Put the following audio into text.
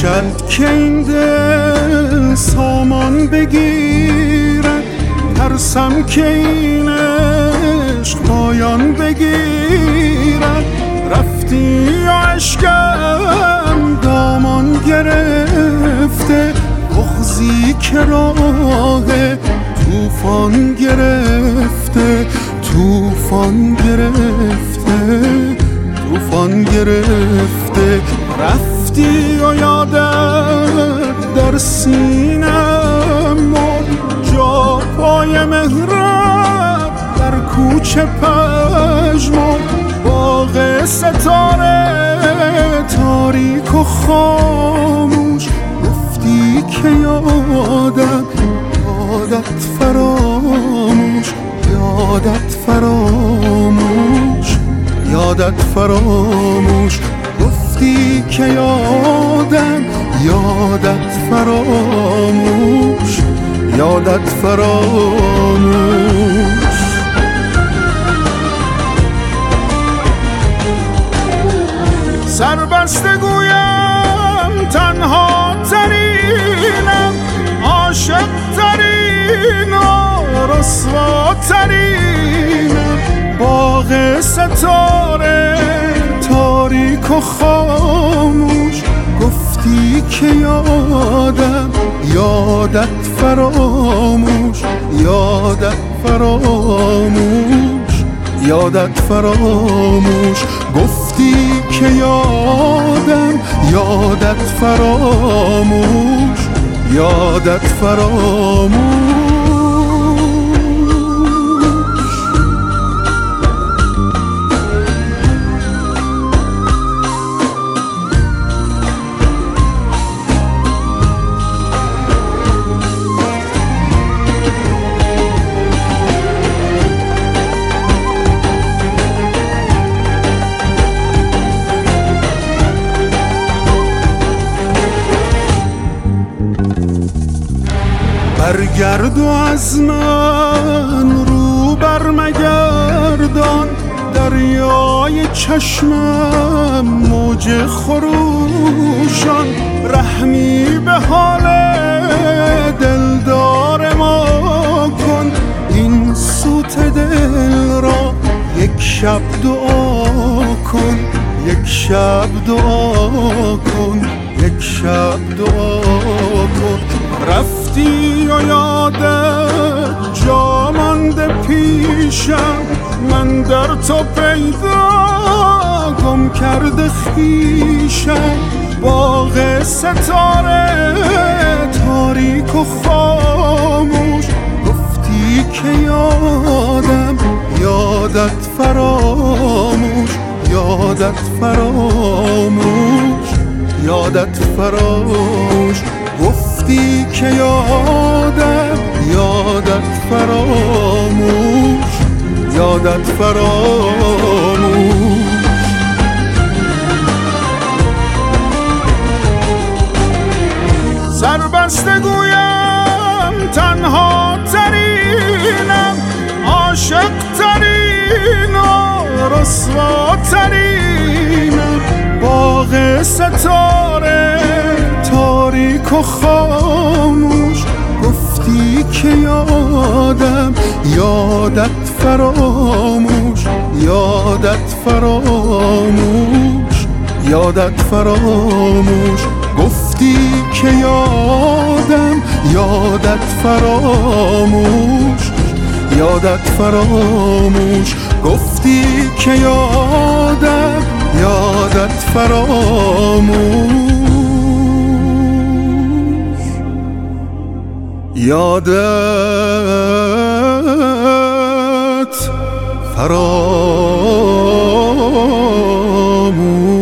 باید که این دل سامان بگیرد، ترسم که این عشق پایان بگیرد. رفتی و عشقم دامان گرفته، بغضی که راه طوفان گرفته، طوفان گرفته، طوفان گرفته. رفتی و یادت در سینم مرد، جا پای مهرت در کوچه پژمرد. باغ ستاره تاریک و خاموش، گفتی که یادت فراموش، یادت فراموش، یادت فراموش. گفتی که یادت فراموش، یادت فراموش. سربسته گویم تنها ترینم، عاشق ترینم، رسوا ترینم. باغ ستاره تاریک و خاموش، گفتی که یادت فراموش، یادت فراموش، یادت فراموش. گفتی که یادت فراموش، یادت فراموش. برگرد و از من رو برمگردان، دریای چشمم موج خروشان. رحمی به حال دلدار ما کن، این سوت دل را یک شب دعا کن، یک شب دعا کن، یک شب دعا کن. رفتی و یادت جا مانده پیشم، من در تو پیدا گم کرده خویشم. باغ ستاره تاریک و خاموش، گفتی که یادت فراموش، یادت فراموش، یادت فراموش. گفتی که یادت فراموش، یادت فراموش. سربسته گویم تنها ترینم، عاشق ترینم، رسوا ترینم. باغ ستاره تاریک و خاموش، گفتی که یادت فراموش، یادت فراموش، یادت فراموش. گفتی که یادت فراموش، یادت فراموش. گفتی که یادت فراموش، یادت فراموش.